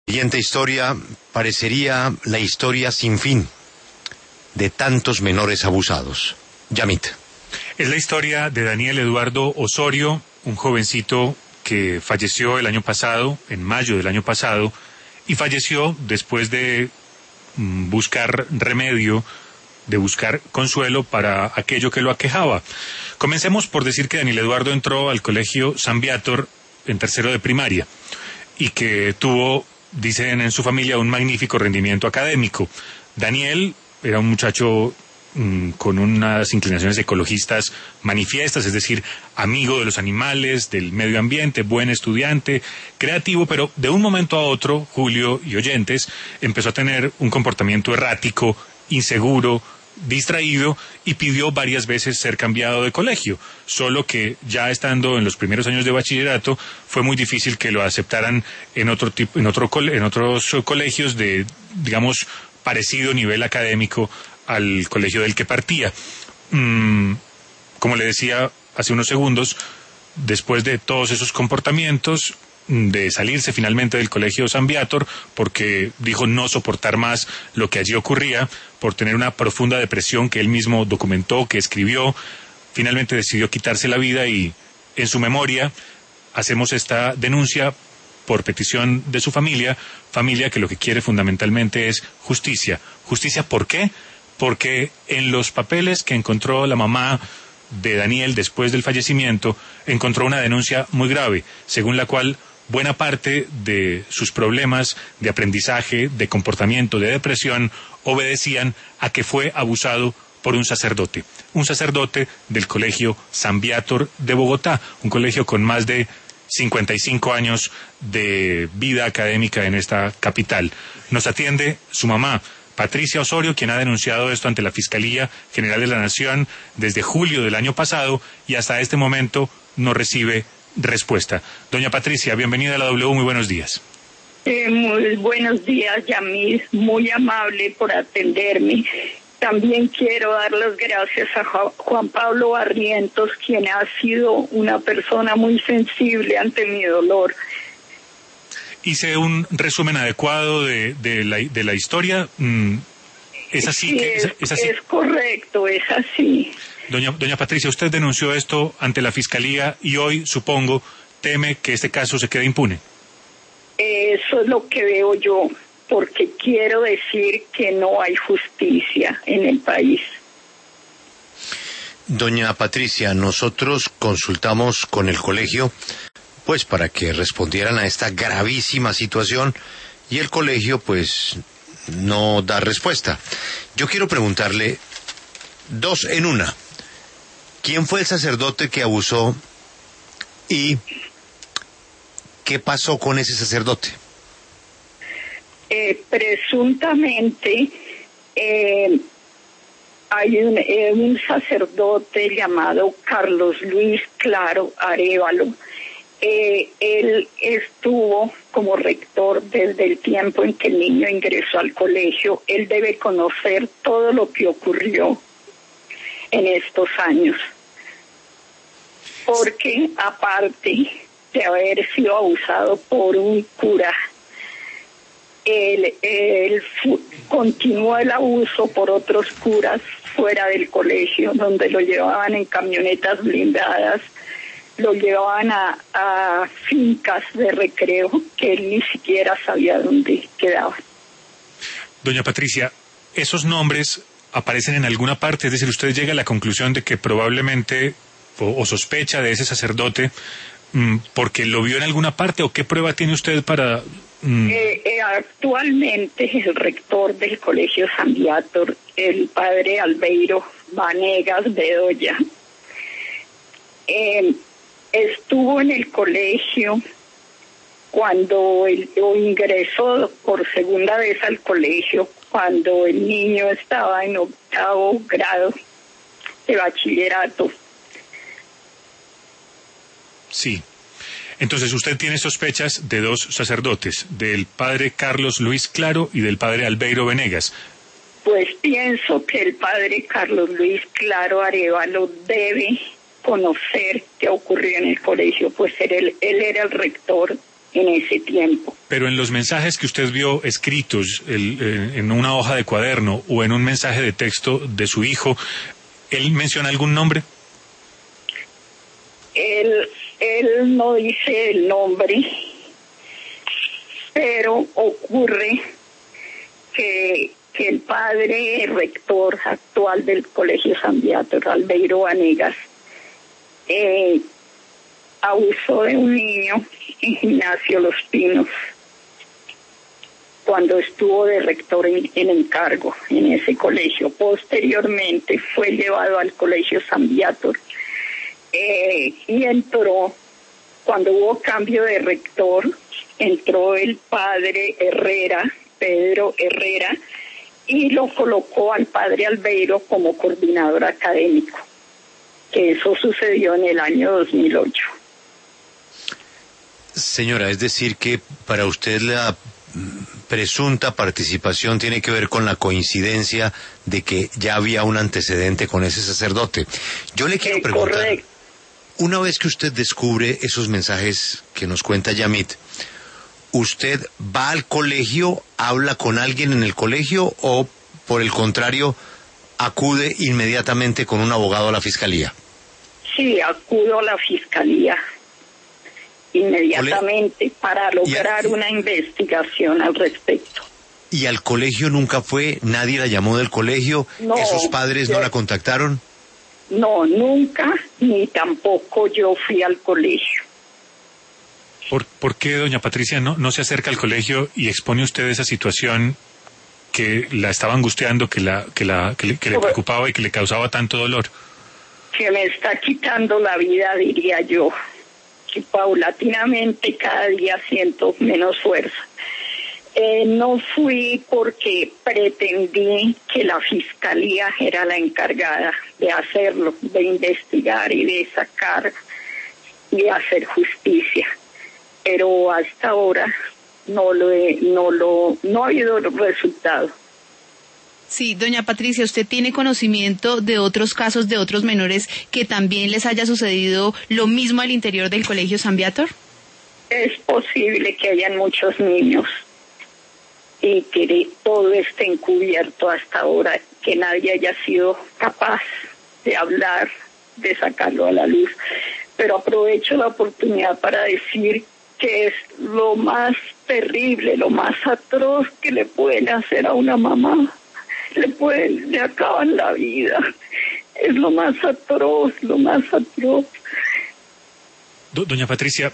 La siguiente historia parecería la historia sin fin de tantos menores abusados. Yamit. Es la historia de Daniel Eduardo Osorio, un jovencito que falleció el año pasado, en mayo del año pasado, y falleció después de buscar remedio, de buscar consuelo para aquello que lo aquejaba. Comencemos por decir que Daniel Eduardo entró al colegio San Viator en tercero de primaria y que tuvo, dicen en su familia, un magnífico rendimiento académico. Daniel era un muchacho con unas inclinaciones ecologistas manifiestas, es decir, amigo de los animales, del medio ambiente, buen estudiante, creativo, pero de un momento a otro, Julio y oyentes, empezó a tener un comportamiento errático, inseguro, distraído, y pidió varias veces ser cambiado de colegio, solo que ya estando en los primeros años de bachillerato fue muy difícil que lo aceptaran en otros colegios de, digamos, parecido nivel académico al colegio del que partía. Como le decía hace unos segundos, después de todos esos comportamientos, de salirse finalmente del colegio San Viator, porque dijo no soportar más lo que allí ocurría, por tener una profunda depresión que él mismo documentó, que escribió, finalmente decidió quitarse la vida y en su memoria hacemos esta denuncia por petición de su familia que lo que quiere fundamentalmente es justicia. ¿Justicia por qué? Porque en los papeles que encontró la mamá de Daniel después del fallecimiento, encontró una denuncia muy grave, según la cual buena parte de sus problemas de aprendizaje, de comportamiento, de depresión, obedecían a que fue abusado por un sacerdote del colegio San Viator de Bogotá, un colegio con más de 55 años de vida académica en esta capital. Nos atiende su mamá, Patricia Osorio, quien ha denunciado esto ante la Fiscalía General de la Nación desde julio del año pasado y hasta este momento no recibe respuesta. Doña Patricia, bienvenida a la W, muy buenos días. Muy buenos días, Yamil, muy amable por atenderme. También quiero dar las gracias a Juan Pablo Barrientos, quien ha sido una persona muy sensible ante mi dolor. Hice un resumen adecuado de la historia. ¿Es así? Sí, ¿Es así? Es correcto, es así. Doña Patricia, usted denunció esto ante la Fiscalía y hoy, supongo, teme que este caso se quede impune. Eso es lo que veo yo, porque quiero decir que no hay justicia en el país. Doña Patricia, nosotros consultamos con el colegio pues para que respondieran a esta gravísima situación y el colegio pues no da respuesta. Yo quiero preguntarle dos en una. ¿Quién fue el sacerdote que abusó y qué pasó con ese sacerdote? Presuntamente hay un sacerdote llamado Carlos Luis Claro Arévalo. Él estuvo como rector desde el tiempo en que el niño ingresó al colegio. Él debe conocer todo lo que ocurrió en estos años, porque aparte de haber sido abusado por un cura, él continuó el abuso por otros curas fuera del colegio, donde lo llevaban en camionetas blindadas, lo llevaban a fincas de recreo que él ni siquiera sabía dónde quedaban. Doña Patricia, esos nombres aparecen en alguna parte, es decir, usted llega a la conclusión de que probablemente o sospecha de ese sacerdote porque lo vio en alguna parte, o qué prueba tiene usted para... Actualmente el rector del colegio San Viator, el padre Albeiro Vanegas Bedoya, estuvo en el colegio cuando ingresó por segunda vez al colegio, cuando el niño estaba en 8º grado de bachillerato. Sí. Entonces usted tiene sospechas de dos sacerdotes, del padre Carlos Luis Claro y del padre Albeiro Venegas. Pues pienso que el padre Carlos Luis Claro Arévalo debe conocer qué ocurrió en el colegio, pues él era el rector en ese tiempo. Pero en los mensajes que usted vio escritos en una hoja de cuaderno o en un mensaje de texto de su hijo, ¿él menciona algún nombre? Él no dice el nombre, pero ocurre que el padre rector actual del Colegio San Beato, Albeiro Vanegas, abusó de un niño en Gimnasio Los Pinos cuando estuvo de rector en encargo en ese colegio. Posteriormente fue llevado al Colegio San Beato y entró, cuando hubo cambio de rector, entró el padre Herrera, Pedro Herrera, y lo colocó al padre Albeiro como coordinador académico, que eso sucedió en el año 2008. Señora, es decir que para usted la presunta participación tiene que ver con la coincidencia de que ya había un antecedente con ese sacerdote. Yo le quiero preguntar, correcto. Una vez que usted descubre esos mensajes que nos cuenta Yamit, ¿usted va al colegio, habla con alguien en el colegio o, por el contrario, acude inmediatamente con un abogado a la fiscalía? Sí, acudo a la fiscalía inmediatamente para lograr una investigación al respecto. ¿Y al colegio nunca fue? ¿Nadie la llamó del colegio? No, ¿Esos padres no la contactaron? No, nunca, ni tampoco yo fui al colegio. ¿Por qué, doña Patricia, no se acerca al colegio y expone usted esa situación que la estaba angustiando, que le preocupaba y que le causaba tanto dolor? Que me está quitando la vida, diría yo. Que paulatinamente cada día siento menos fuerza. No fui porque pretendí que la fiscalía era la encargada de hacerlo, de investigar y de sacar y hacer justicia. Pero hasta ahora no ha habido resultado. Sí, doña Patricia, ¿usted tiene conocimiento de otros casos de otros menores que también les haya sucedido lo mismo al interior del Colegio San Beato? Es posible que hayan muchos niños y que todo esté encubierto hasta ahora, que nadie haya sido capaz de hablar, de sacarlo a la luz. Pero aprovecho la oportunidad para decir que es lo más terrible, lo más atroz que le pueden hacer a una mamá. Le acaban la vida. Es lo más atroz, lo más atroz. Doña Patricia,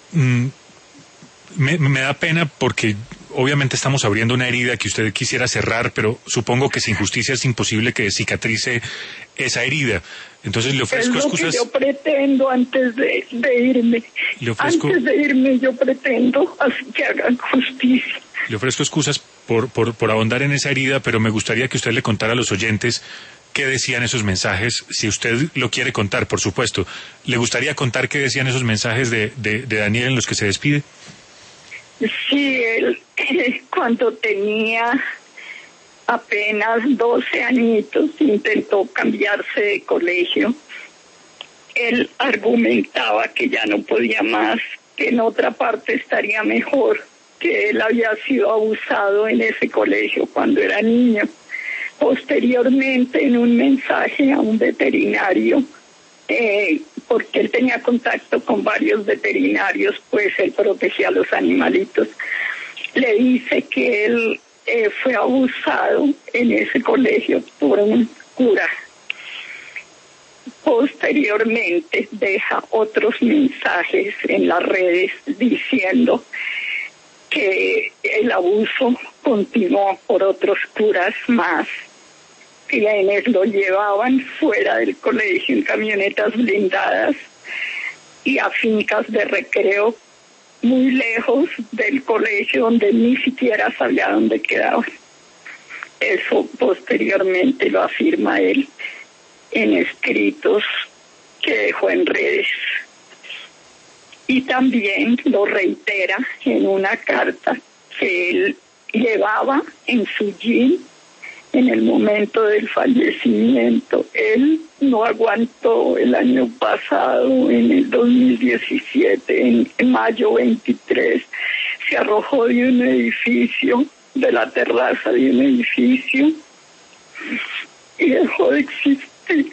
me da pena porque obviamente estamos abriendo una herida que usted quisiera cerrar, pero supongo que sin justicia es imposible que cicatrice esa herida. Entonces le ofrezco excusas. Es lo que yo pretendo antes de irme. Antes de irme yo pretendo así que hagan justicia. Le ofrezco excusas por ahondar en esa herida, pero me gustaría que usted le contara a los oyentes qué decían esos mensajes, si usted lo quiere contar, por supuesto. ¿Le gustaría contar qué decían esos mensajes de Daniel en los que se despide? Sí, él cuando tenía apenas 12 añitos intentó cambiarse de colegio. Él argumentaba que ya no podía más, que en otra parte estaría mejor, que él había sido abusado en ese colegio cuando era niño. Posteriormente, en un mensaje a un veterinario, porque él tenía contacto con varios veterinarios, pues él protegía a los animalitos, le dice que él fue abusado en ese colegio por un cura. Posteriormente deja otros mensajes en las redes diciendo que el abuso continuó por otros curas más, quienes lo llevaban fuera del colegio en camionetas blindadas y a fincas de recreo muy lejos del colegio, donde ni siquiera sabía dónde quedaban. Eso posteriormente lo afirma él en escritos que dejó en redes. Y también lo reitera en una carta que él llevaba en su jean en el momento del fallecimiento. Él no aguantó el año pasado, en el 2017, en mayo 23, se arrojó de un edificio, de la terraza de un edificio, y dejó de existir.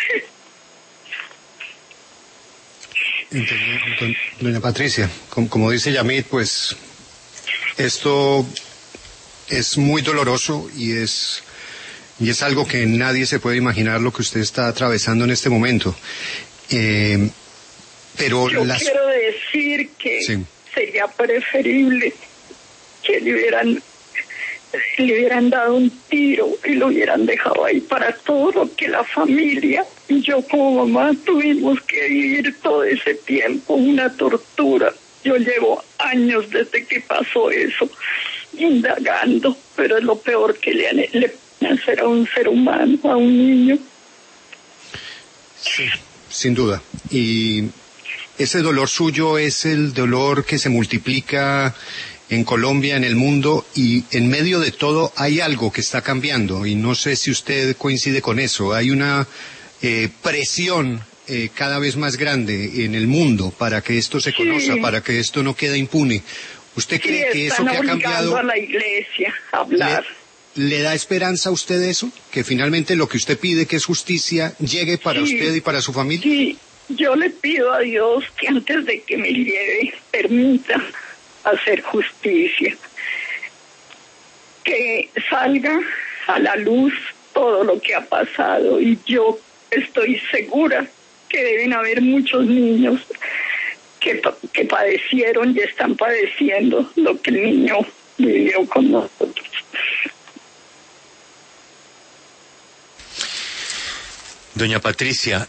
Doña Patricia, como dice Yamit, pues esto es muy doloroso y es algo que nadie se puede imaginar lo que usted está atravesando en este momento. Pero yo quiero decir que sí, sería preferible que le hubieran dado un tiro y lo hubieran dejado ahí para todo lo que la familia y yo como mamá tuvimos que vivir todo ese tiempo, una tortura. Yo llevo años desde que pasó eso, indagando, pero es lo peor que le pueden hacer a un ser humano, a un niño. Sí, sin duda. Y ese dolor suyo es el dolor que se multiplica en Colombia, en el mundo, y en medio de todo hay algo que está cambiando, y no sé si usted coincide con eso. Hay una presión cada vez más grande en el mundo para que esto se conozca, para que esto no quede impune. ¿Usted cree que eso que ha cambiado a la iglesia a hablar? ¿Le da esperanza a usted eso? ¿Que finalmente lo que usted pide, que es justicia, llegue para usted y para su familia? Sí, yo le pido a Dios que antes de que me lleve, permita hacer justicia, que salga a la luz todo lo que ha pasado, y yo estoy segura que deben haber muchos niños que padecieron y están padeciendo lo que el niño vivió con nosotros. Doña Patricia,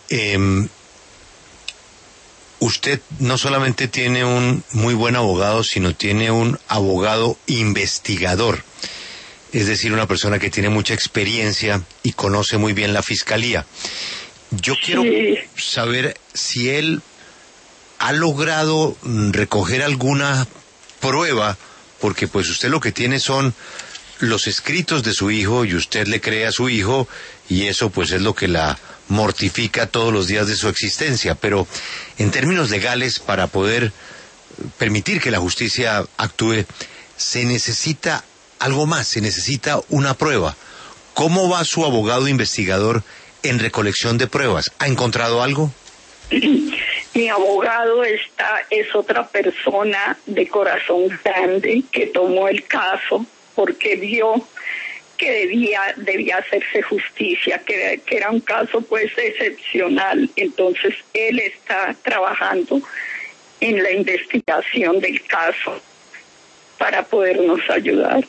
usted no solamente tiene un muy buen abogado, sino tiene un abogado investigador, es decir, una persona que tiene mucha experiencia y conoce muy bien la fiscalía. Yo quiero saber si él ha logrado recoger alguna prueba, porque pues usted lo que tiene son los escritos de su hijo y usted le cree a su hijo y eso pues es lo que la mortifica todos los días de su existencia. Pero en términos legales, para poder permitir que la justicia actúe, se necesita algo más, se necesita una prueba. ¿Cómo va su abogado investigador en recolección de pruebas? ¿Ha encontrado algo? Mi abogado es otra persona de corazón grande que tomó el caso porque vio que debía hacerse justicia, que era un caso pues excepcional. Entonces él está trabajando en la investigación del caso para podernos ayudar.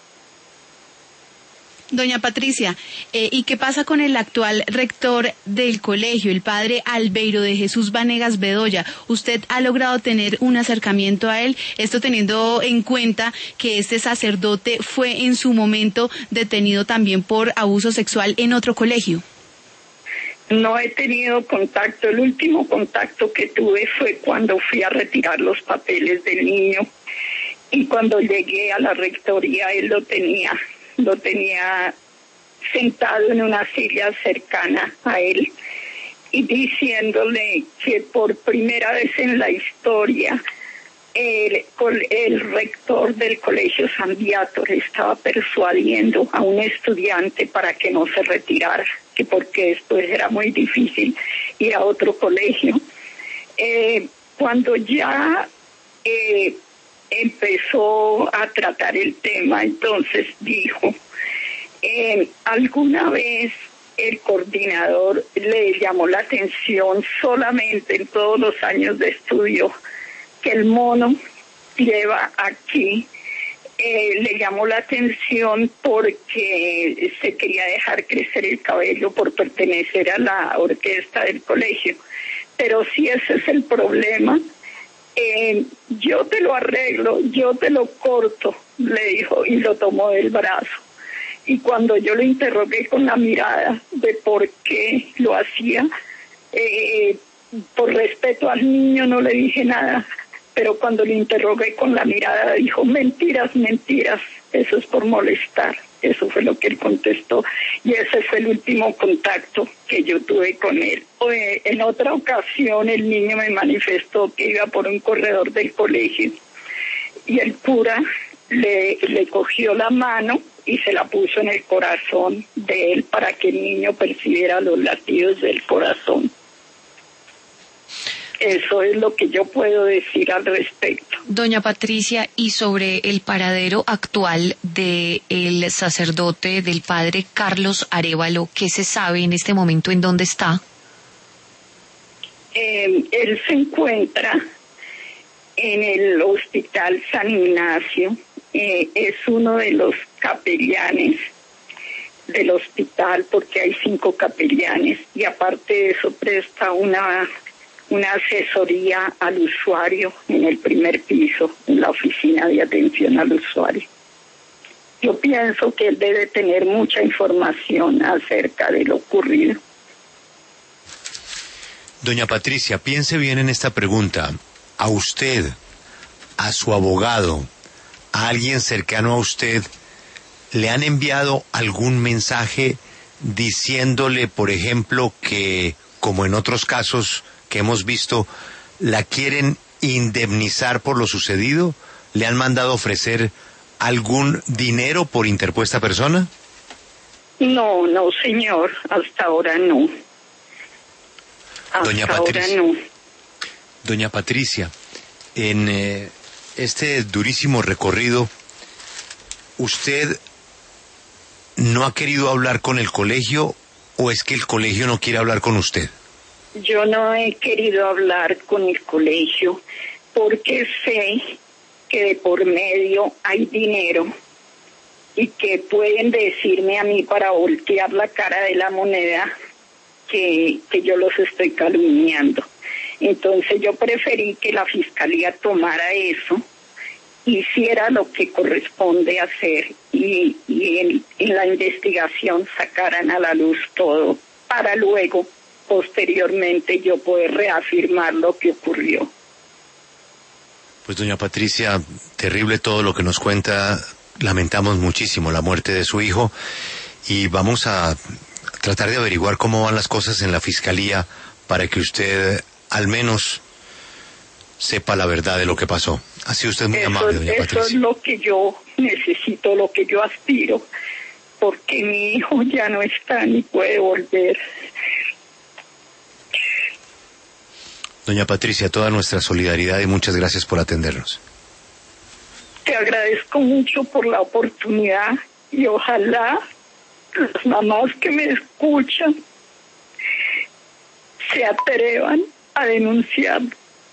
Doña Patricia, ¿y qué pasa con el actual rector del colegio, el padre Albeiro de Jesús Vanegas Bedoya? ¿Usted ha logrado tener un acercamiento a él? Esto teniendo en cuenta que este sacerdote fue en su momento detenido también por abuso sexual en otro colegio. No he tenido contacto. El último contacto que tuve fue cuando fui a retirar los papeles del niño. Y cuando llegué a la rectoría, él lo tenía sentado en una silla cercana a él y diciéndole que por primera vez en la historia el rector del colegio San Beato le estaba persuadiendo a un estudiante para que no se retirara, que porque después era muy difícil ir a otro colegio. Cuando ya empezó a tratar el tema, entonces dijo, alguna vez el coordinador le llamó la atención solamente en todos los años de estudio que el mono lleva aquí, le llamó la atención porque se quería dejar crecer el cabello por pertenecer a la orquesta del colegio. Pero si ese es el problema, yo te lo arreglo, yo te lo corto, le dijo, y lo tomó del brazo. Y cuando yo lo interrogué con la mirada de por qué lo hacía, por respeto al niño no le dije nada, pero cuando le interrogué con la mirada dijo, mentiras, mentiras, eso es por molestar. Eso fue lo que él contestó y ese fue el último contacto que yo tuve con él. En otra ocasión el niño me manifestó que iba por un corredor del colegio y el cura le cogió la mano y se la puso en el corazón de él para que el niño percibiera los latidos del corazón. Eso es lo que yo puedo decir al respecto. Doña Patricia, y sobre el paradero actual del sacerdote, del padre Carlos Arévalo, ¿qué se sabe en este momento en dónde está? Él se encuentra en el Hospital San Ignacio, es uno de los capellanes del hospital porque hay 5 capellanes y aparte de eso presta una asesoría al usuario en el primer piso, en la oficina de atención al usuario. Yo pienso que él debe tener mucha información acerca de lo ocurrido. Doña Patricia, piense bien en esta pregunta. ¿A usted, a su abogado, a alguien cercano a usted, le han enviado algún mensaje diciéndole, por ejemplo, que, como en otros casos que hemos visto, la quieren indemnizar por lo sucedido? ¿Le han mandado ofrecer algún dinero por interpuesta persona? No, señor, hasta ahora no. Doña Patricia, en este durísimo recorrido, ¿usted no ha querido hablar con el colegio o es que el colegio no quiere hablar con usted? Yo no he querido hablar con el colegio porque sé que de por medio hay dinero y que pueden decirme a mí para voltear la cara de la moneda que yo los estoy calumniando. Entonces yo preferí que la fiscalía tomara eso, hiciera lo que corresponde hacer y en la investigación sacaran a la luz todo para luego posteriormente yo poder reafirmar lo que ocurrió. Pues doña Patricia, terrible todo lo que nos cuenta, lamentamos muchísimo la muerte de su hijo y vamos a tratar de averiguar cómo van las cosas en la fiscalía para que usted al menos sepa la verdad de lo que pasó. Ha sido usted muy amable, doña Patricia. Eso es lo que yo necesito, lo que yo aspiro, porque mi hijo ya no está ni puede volver. Doña Patricia, toda nuestra solidaridad y muchas gracias por atendernos. Te agradezco mucho por la oportunidad y ojalá las mamás que me escuchan se atrevan a denunciar.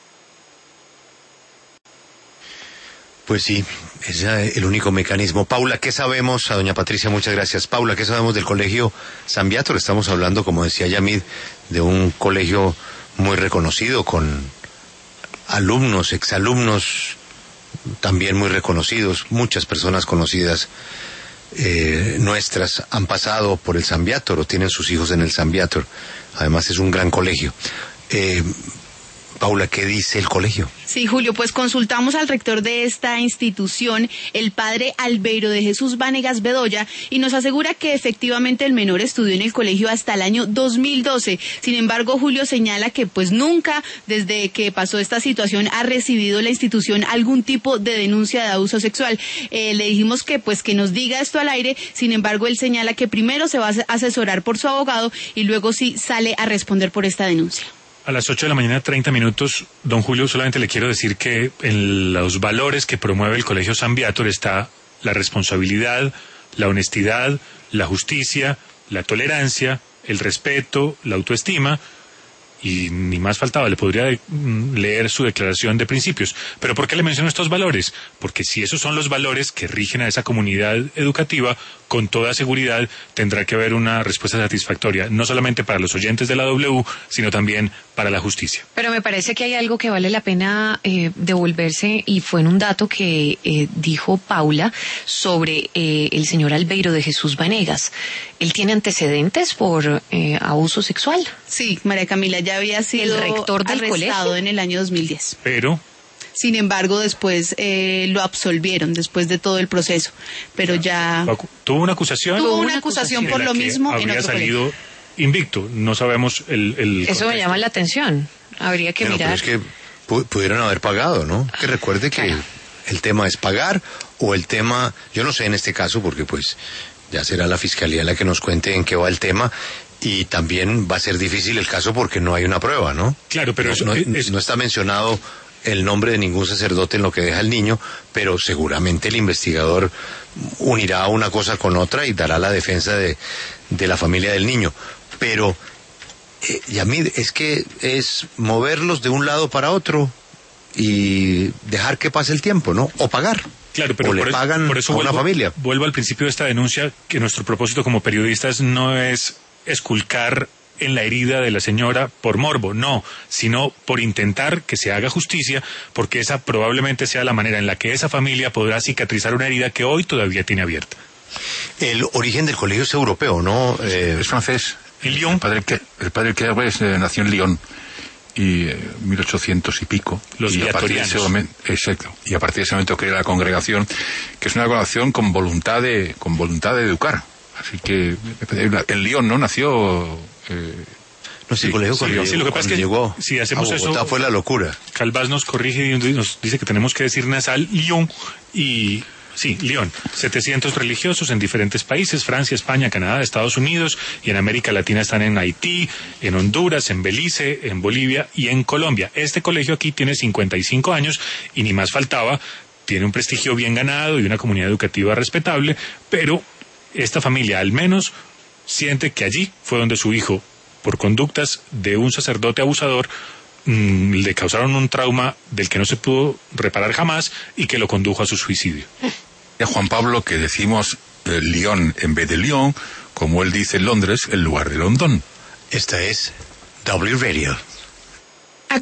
Pues sí, es el único mecanismo. Paula, ¿qué sabemos? A doña Patricia, muchas gracias. Paula, ¿qué sabemos del colegio San Viator? Estamos hablando, como decía Yamid, de un colegio muy reconocido, con alumnos, exalumnos también muy reconocidos. Muchas personas conocidas nuestras han pasado por el San Viator o tienen sus hijos en el San Viator. Además es un gran colegio. Paula, ¿qué dice el colegio? Sí, Julio, pues consultamos al rector de esta institución, el padre Albeiro de Jesús Vanegas Bedoya, y nos asegura que efectivamente el menor estudió en el colegio hasta el año 2012. Sin embargo, Julio señala que pues nunca, desde que pasó esta situación, ha recibido la institución algún tipo de denuncia de abuso sexual. Le dijimos que pues que nos diga esto al aire. Sin embargo, él señala que primero se va a asesorar por su abogado y luego sí sale a responder por esta denuncia. A las 8 de la mañana, 30 minutos, don Julio, solamente le quiero decir que en los valores que promueve el Colegio San Viator está la responsabilidad, la honestidad, la justicia, la tolerancia, el respeto, la autoestima, y ni más faltaba, le podría leer su declaración de principios. ¿Pero por qué le menciono estos valores? Porque si esos son los valores que rigen a esa comunidad educativa, con toda seguridad tendrá que haber una respuesta satisfactoria, no solamente para los oyentes de la W, sino también para la justicia. Pero me parece que hay algo que vale la pena devolverse, y fue en un dato que dijo Paula sobre el señor Albeiro de Jesús Vanegas. ¿Él tiene antecedentes por abuso sexual? Sí, María Camila, ya había sido el rector del arrestado colegio en el año 2010. Pero Sin embargo, después lo absolvieron, después de todo el proceso. Pero ya... ¿Tuvo una acusación? Tuvo una acusación por lo mismo en otro salido colegio. Invicto. No sabemos el Eso me llama la atención. Habría que mirar. Pero es que pudieron haber pagado, ¿no? Que recuerde que el tema es pagar o el tema... Yo no sé en este caso porque pues ya será la fiscalía la que nos cuente en qué va el tema. Y también va a ser difícil el caso porque no hay una prueba, ¿no? Claro, pero no está mencionado el nombre de ningún sacerdote en lo que deja el niño, pero seguramente el investigador unirá una cosa con otra y dará la defensa de la familia del niño. Pero, Yamid, es que es moverlos de un lado para otro y dejar que pase el tiempo, ¿no? O pagar. Claro, pero o le pagan por eso a una familia. Vuelvo al principio de esta denuncia, que nuestro propósito como periodistas no es esculcar en la herida de la señora por morbo, no, sino por intentar que se haga justicia, porque esa probablemente sea la manera en la que esa familia podrá cicatrizar una herida que hoy todavía tiene abierta. El origen del colegio es europeo, ¿no? Es francés. ¿En Lyon? El padre Claire nació en Lyon y 1800 y pico. Los viatorianos. Exacto. Y a partir de ese momento crea la congregación, que es una congregación con voluntad de educar. Así que en Lyon, ¿no? Nació... no sé, colegio cuando lo que pasa es que llegó si hacemos a Bogotá eso, fue la locura. Calvás nos corrige y nos dice que tenemos que decir nasal Lyon y... Sí, Lyon. 700 religiosos en diferentes países, Francia, España, Canadá, Estados Unidos, y en América Latina están en Haití, en Honduras, en Belice, en Bolivia y en Colombia. Este colegio aquí tiene 55 años y ni más faltaba, tiene un prestigio bien ganado y una comunidad educativa respetable, pero esta familia al menos siente que allí fue donde su hijo, por conductas de un sacerdote abusador, le causaron un trauma del que no se pudo reparar jamás y que lo condujo a su suicidio. A Juan Pablo que decimos Lyon en vez de Lyon, como él dice en Londres, en lugar de London. Esta es W Radio.